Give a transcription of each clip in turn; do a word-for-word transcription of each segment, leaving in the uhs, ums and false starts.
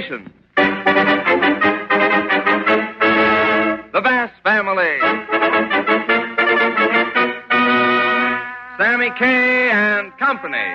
Sensations. The Bass Family. Sammy Kaye and Company.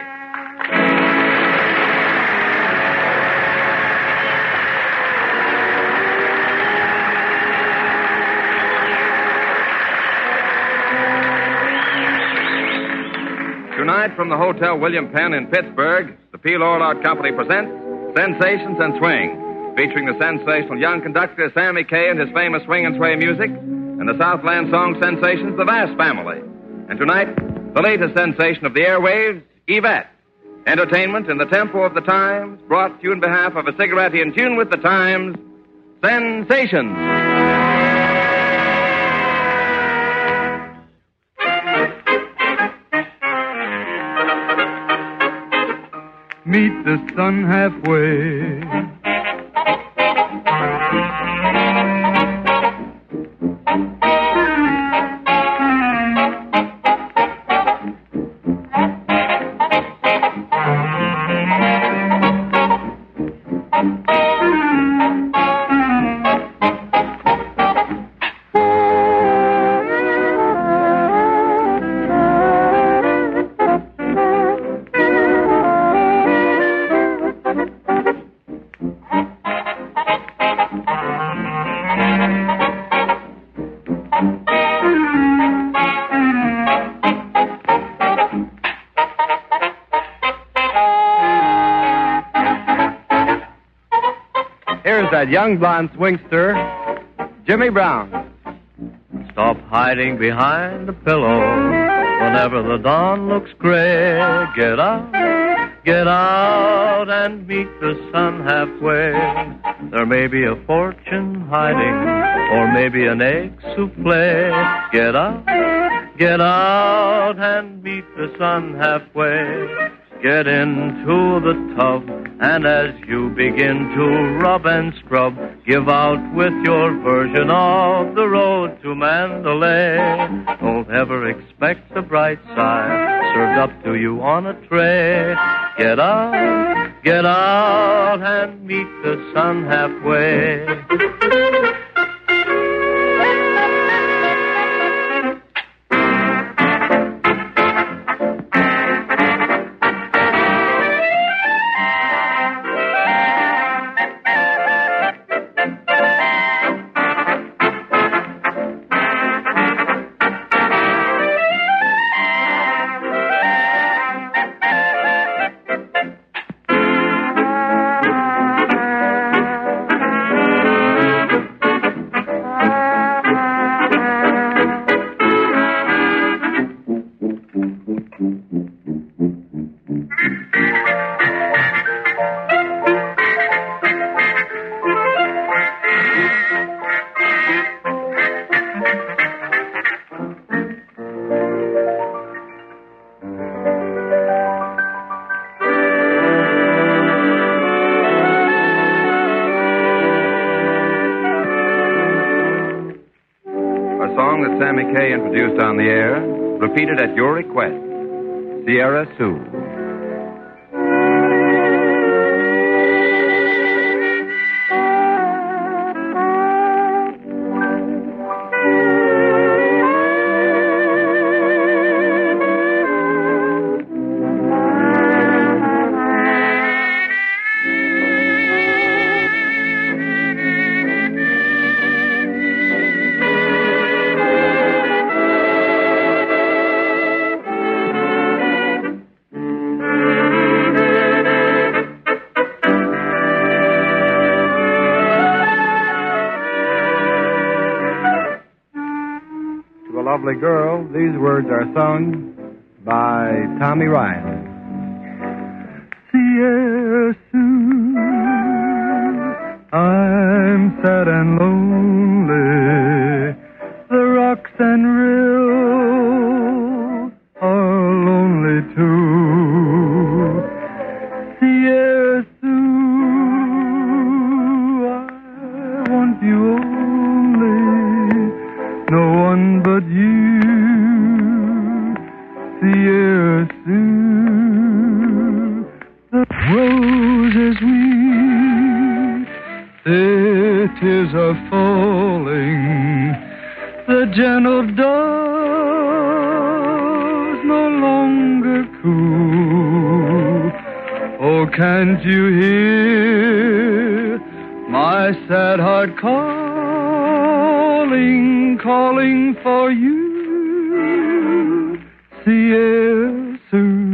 Tonight, from the Hotel William Penn in Pittsburgh, the Peel Orlard Company presents Sensations and Swing, featuring the sensational young conductor Sammy Kaye and his famous swing and sway music, and the Southland song sensations, the Bass Family. And tonight, the latest sensation of the airwaves, Yvette. Entertainment in the tempo of the times, brought to you in behalf of a cigarette in tune with the times, Sensations. Meet the sun halfway. Here's that young blonde swingster, Jimmy Brown. Stop hiding behind the pillow whenever the dawn looks gray. Get out, get out and meet the sun halfway. There may be a fortune hiding, or maybe an egg souffle. Get out, get out and meet the sun halfway. Get into the tub, and as you begin to rub and scrub, give out with your version of the road to Mandalay. Don't ever expect the bright side served up to you on a tray. Get out, get out and meet the sun halfway. Sammy Kaye introduced on the air, repeated at your request, Sierra Sue. Lovely girl, these words are sung by Tommy Ryan. Sierra Sue, I'm sad and lonely. The rocks and rills are lonely too. Sierra Sue, I want you only. No one but you, Sierra Sue. The roses cool. Oh, can't you hear my sad heart calling, calling for you? See you soon.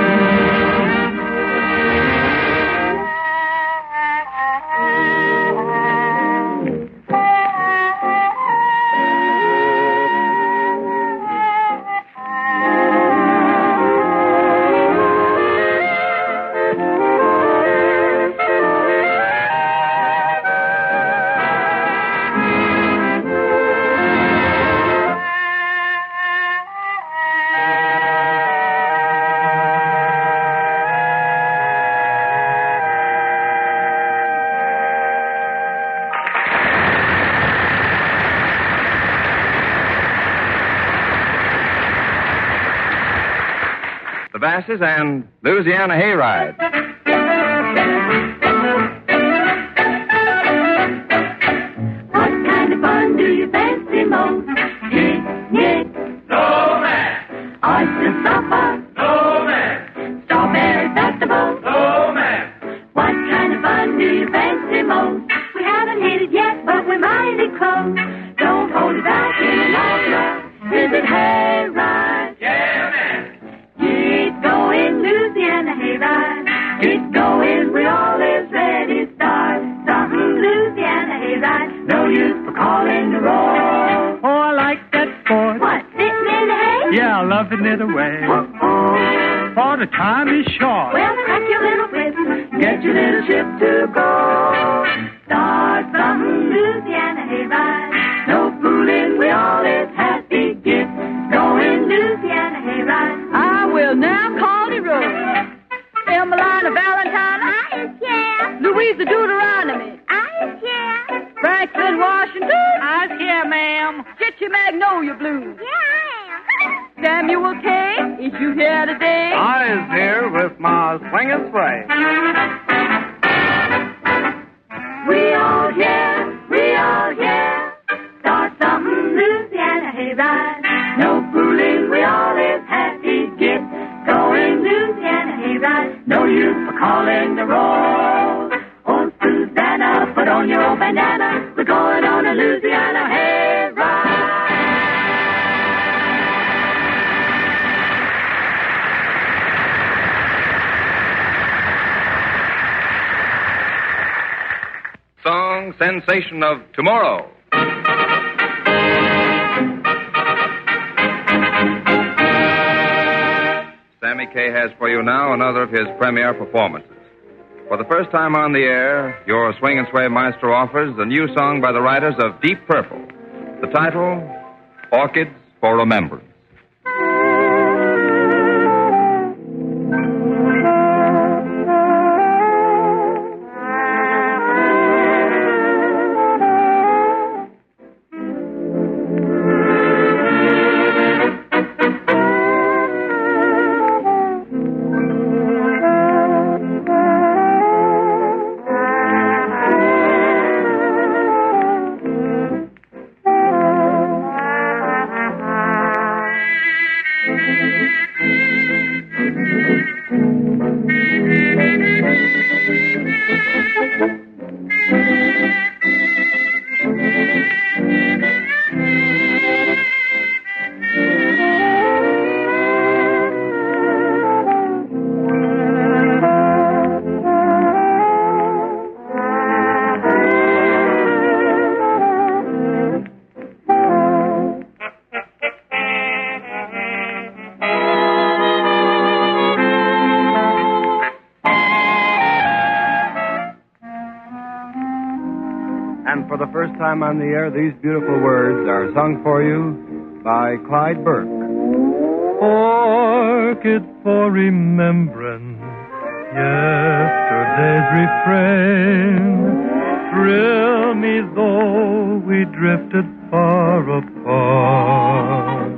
The Basses and Louisiana Hayride. What kind of fun do you fancy most? Picnic? No, man. Oyster supper? No, man. Strawberry festival? No, man. What kind of fun do you fancy most? We haven't hit it yet, but we're mighty close. Don't hold it back any longer. Is it hayride? Yeah, man. Get going, Louisiana hayride. Get going, we all is ready. Start something, Louisiana hayride. No use for calling the roll. Oh, I like that sport. What, sitting in the hay? Yeah, loving it away. Oh-oh. For the time is short. Well, crack your little whip. Get your little ship to go. Start something, Louisiana hayride. No fooling, we all is happy. Get going, Louisiana hayride. I will now call the roll. Emmeline Valentine. I is here. Louisa Deuteronomy. I is here. Franklin Washington. I is here, ma'am. Chichi Magnolia Blues. Yeah, I am. Samuel Kay. Is you here today? I is here with my swing and sway. We all here. We all here. Start something, Louisiana hayride. No fooling, we all is happy. Get going, Louisiana hayride. No use for calling the roll. Oh, Susanna, put on your old bandana. We're going on a Louisiana hayride. Song Sensation of Tomorrow. Sammy Kaye has for you now another of his premiere performances. For the first time on the air, your swing and sway maestro offers a new song by the writers of Deep Purple. The title, Orchids for Remembrance. And for the first time on the air, these beautiful words are sung for you by Clyde Burke. Orchid for remembrance, yesterday's refrain. Thrill me though we drifted far apart.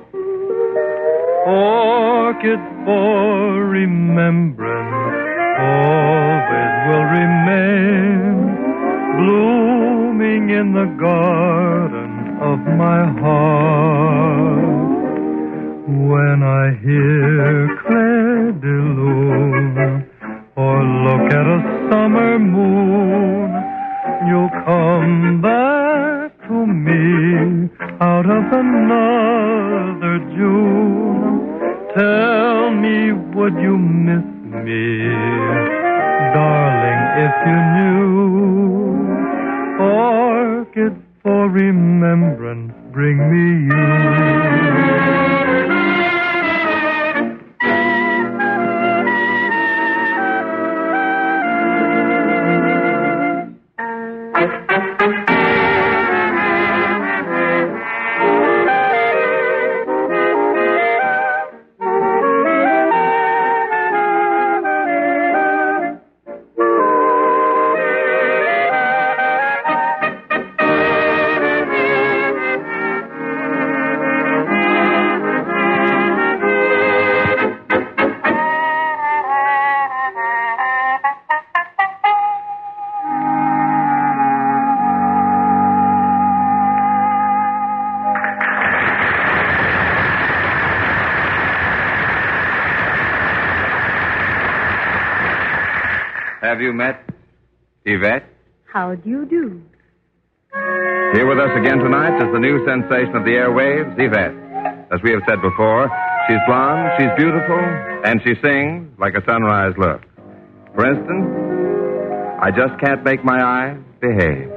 Orchid for remembrance, always will remain. Blooming in the garden of my heart. When I hear Claire de Lune or look at a summer moon, you'll come back to me out of another June. Tell me, would you miss me, darling, if you knew? Orchids for remembrance, bring me you. Have you met Yvette? How do you do? Here with us again tonight is the new sensation of the airwaves, Yvette. As we have said before, she's blonde, she's beautiful, and she sings like a sunrise look. For instance, I just can't make my eyes behave.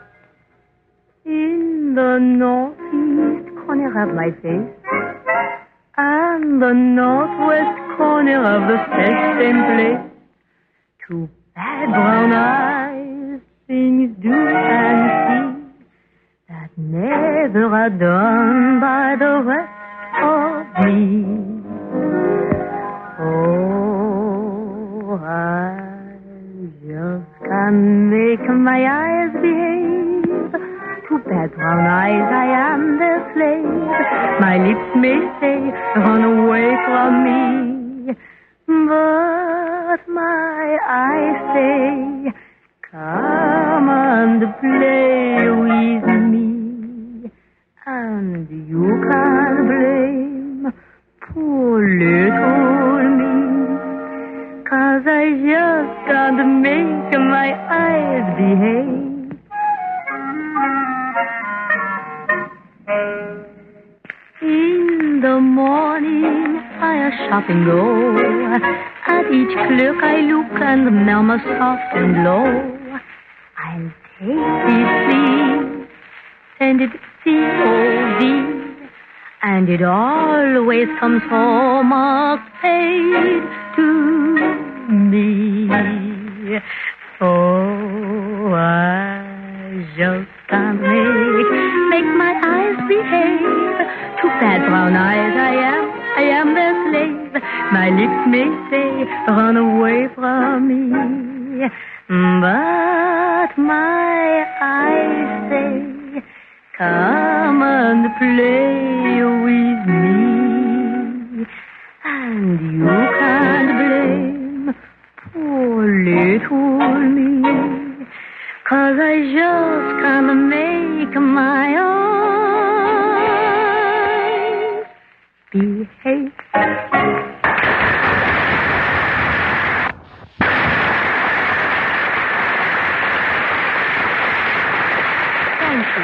In the northeast corner of my face and the northwest corner of the same place, two bad brown eyes, things do and see that never are done by the rest of me. Oh, I just can't make my eyes behave. Two bad brown eyes, I am their slave. My lips may say, run away from me, but my eyes say, come and play with me. And you can't blame poor little me, 'cause I just can't make my eyes behave. In the morning I a shopping go. At each clerk I look and murmur soft and low, I'll take this sleeve, send it C O D, and it always comes home all paid to me. Oh, I just can't make, make my eyes behave. Two bad brown eyes, I am, I am their slave. My lips may say, run away from me, but my eyes say, come and play with me. And you can't blame poor little me, 'cause I just can't make my eyes behave. Thank you.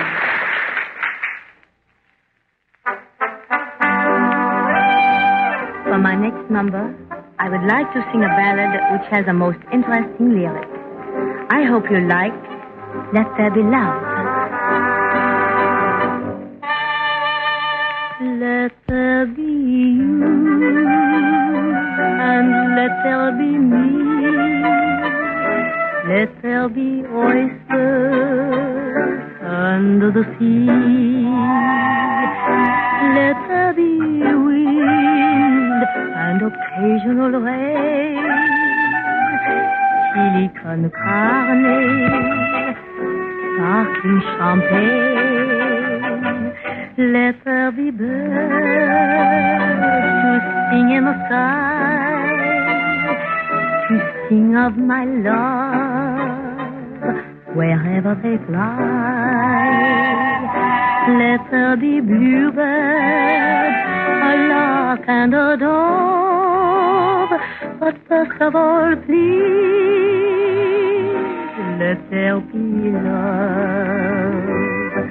For my next number, I would like to sing a ballad which has a most interesting lyric. I hope you like Let There Be Love. Let there be you, and let there be me. Let there be oysters under the sea. Let there be wind and occasional rain. Chili con carne, sparkling champagne. Let there be birds to sing in the sky, to sing of my love wherever they fly. Let there be bluebirds a lock and a door. But first of all, please, let there be love.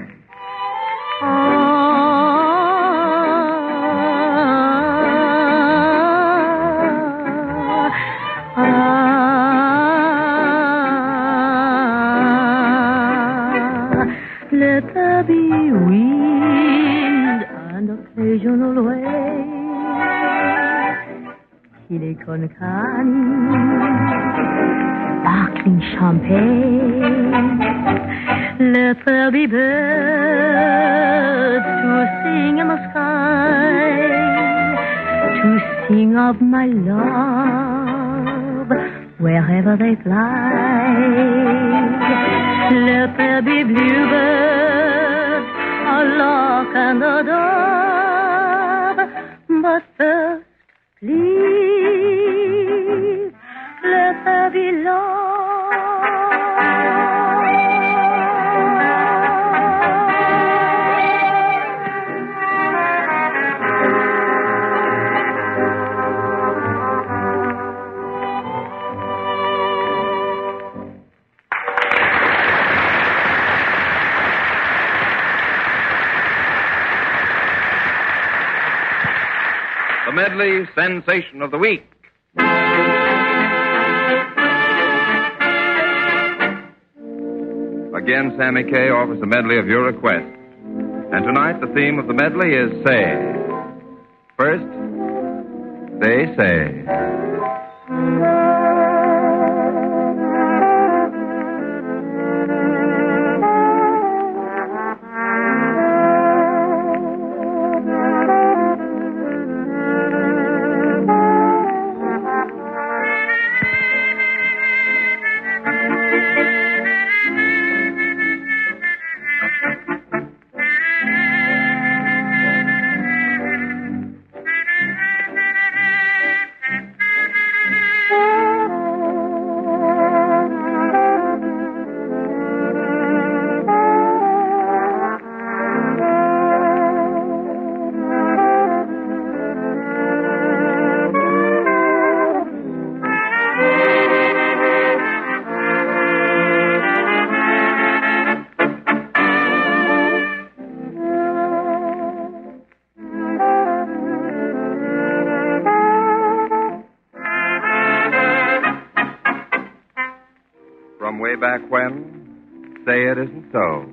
Ah, ah, let there be wind and occasional rain. Silicon Cani, sparkling champagne. Let there be birds to sing in the sky, to sing of my love wherever they fly. Let there be bluebirds, a lock and a door. But first, please, let there be love. The medley sensation of the week. Again, Sammy Kaye offers a medley of your requests. And tonight, the theme of the medley is Say. First, They Say. From way back when, Say It Isn't So.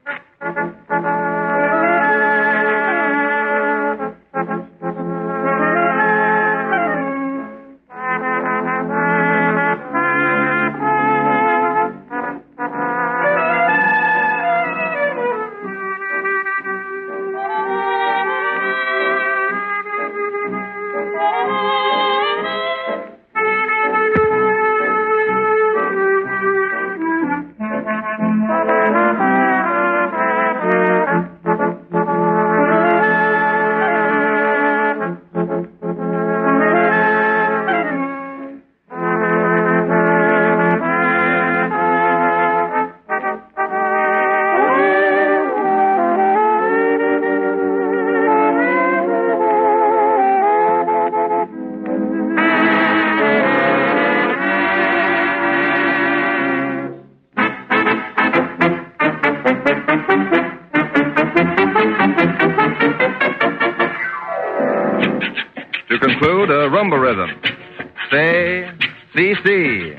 To conclude, a rumba rhythm. Say, C C.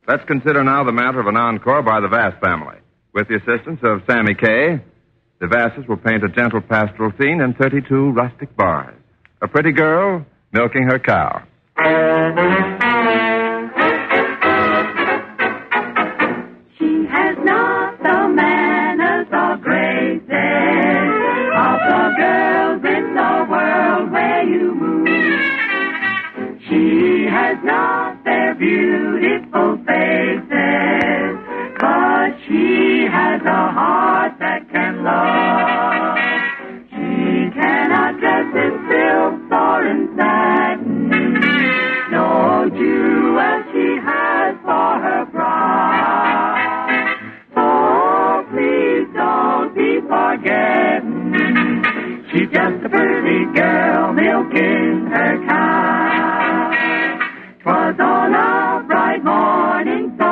Let's consider now the matter of an encore by the Vass family. With the assistance of Sammy Kaye, the Vasses will paint a gentle pastoral scene in thirty-two rustic bars. A pretty girl milking her cow. She has not the manners or graces of the girls in the world where you move. She has not their beautiful faces, but she has a heart that can love. She cannot dress in silk or in satin, no jewels she has for her bride. So please don't be forgetting, she's just a pretty girl milking her cow. 'Twas on a bright morning so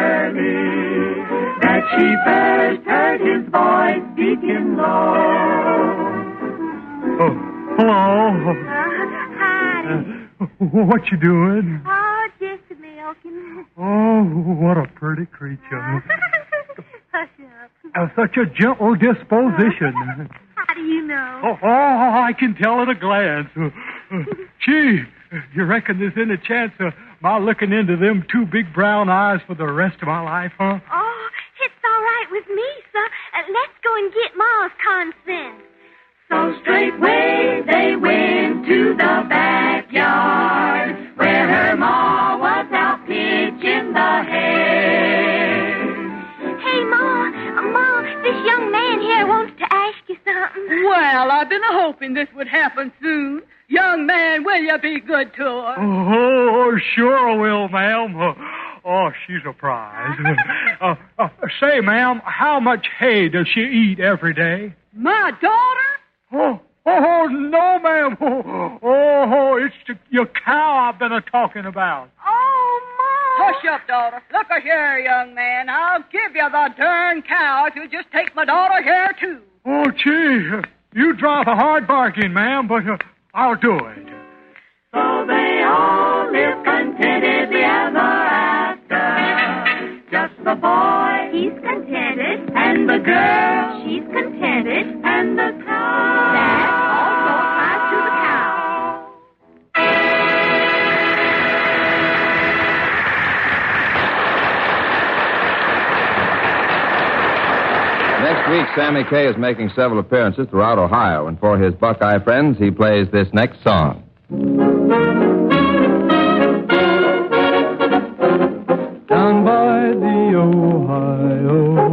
early that she first heard his voice speaking low. Oh, hello. Uh, hi. Uh, what you doing? Oh, just milking. Oh, what a pretty creature. Hush up. Uh, such a gentle disposition. How do you know? Oh, oh, I can tell at a glance. Uh, uh, gee, you reckon there's any chance of my looking into them two big brown eyes for the rest of my life, huh? Oh, it's all right with me, sir. Uh, let's go and get Ma's consent. So straightway they went to the backyard where her ma was out pitching the hay. Hey, Ma, uh, Ma, this young man here wants to ask you something. Well, I've been hoping this would happen soon. Young man, will you be good to her? Oh, sure I will, ma'am. Uh, oh, she's a prize. uh, uh, say, ma'am, how much hay does she eat every day? My daughter? Oh, oh no, ma'am. Oh, oh it's the, your cow I've been a talking about. Oh, Ma. Hush up, daughter. Look a here, young man. I'll give you the darn cow if you just take my daughter here, too. Oh, gee, you drive a hard bargain, ma'am, but uh, I'll do it. So they all live contentedly ever after. Just the boy, He's contented. and the girl, She's contented. and the cow. That also applies to the cow. Next week, Sammy Kaye is making several appearances throughout Ohio, and for his Buckeye friends, he plays this next song. Down by the Ohio,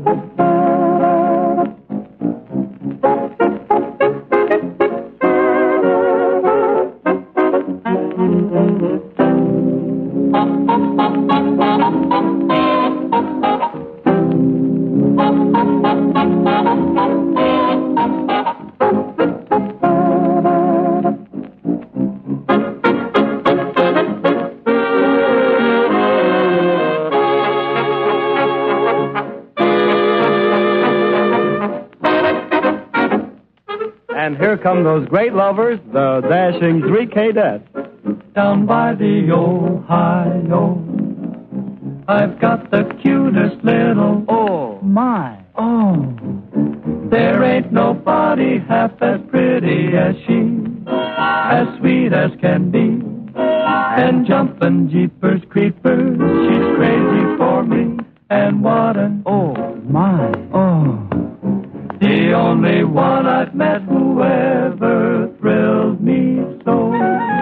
And here come those great lovers, the dashing three cadets. Down by the Ohio, I've got the cutest little. Oh, my. Oh, there ain't nobody half as pretty as she, as sweet as can be. And jumping jeepers creepers, she's crazy for me. And what an Oh, my. oh, the only one I've met who ever thrilled me so.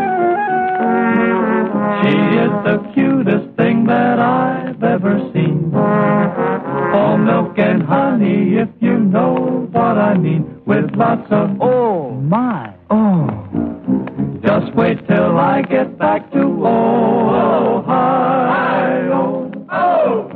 She is the cutest thing that I've ever seen. Oh, milk and honey, if you know what I mean, with lots of Oh, my. oh. Just wait till I get back to Ohio. Oh.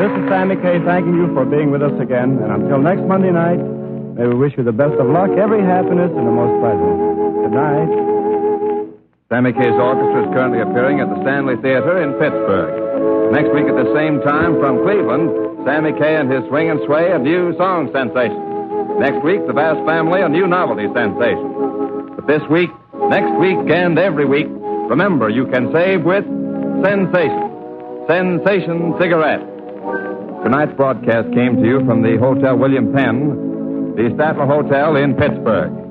this is Sammy Kaye thanking you for being with us again. And until next Monday night, may we wish you the best of luck, every happiness, and the most pleasant. Good night. Sammy Kaye's orchestra is currently appearing at the Stanley Theater in Pittsburgh. Next week at the same time from Cleveland, Sammy Kaye and his swing and sway, a new song sensation. Next week, the Bass Family, a new novelty sensation. But this week, next week, and every week, remember, you can save with Sensation. Sensation Cigarette. Tonight's broadcast came to you from the Hotel William Penn, the Statler Hotel in Pittsburgh.